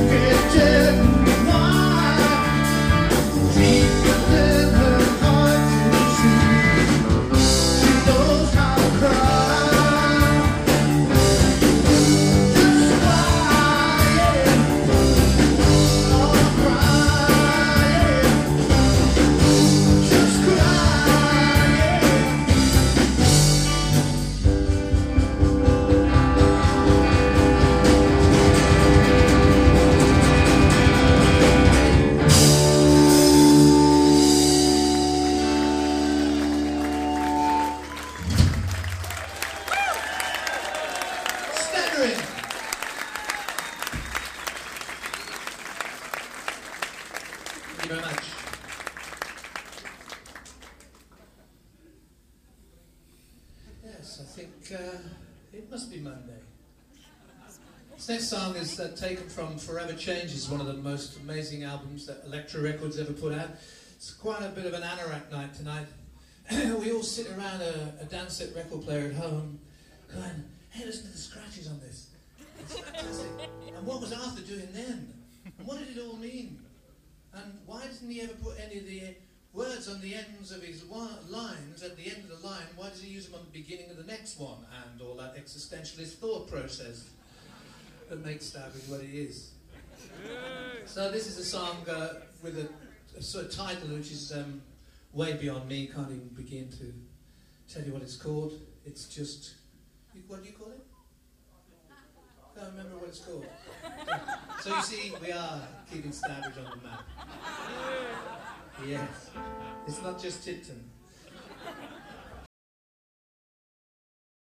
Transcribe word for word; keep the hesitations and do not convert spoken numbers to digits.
Thank you very much. Yes, I think uh, it must be Monday. This next song is uh, taken from Forever Changes, one of the most amazing albums that Elektra Records ever put out. It's quite a bit of an anorak night tonight. We all sit around a, a dance set record player at home going, hey, listen to the scratches on this. It's fantastic. And what was Arthur doing then? And what did it all mean? And why didn't he ever put any of the words on the ends of his lines at the end of the line? Why does he use them on the beginning of the next one? And all that existentialist thought process that makes Stabbage what it is. So this is a song uh, with a, a sort of title which is um, way beyond me. Can't even begin to tell you what it's called. It's just, what do you call it? I can't remember what it's called. So you see, we are keeping Stabbage on the map. Yes, it's not just Tipton.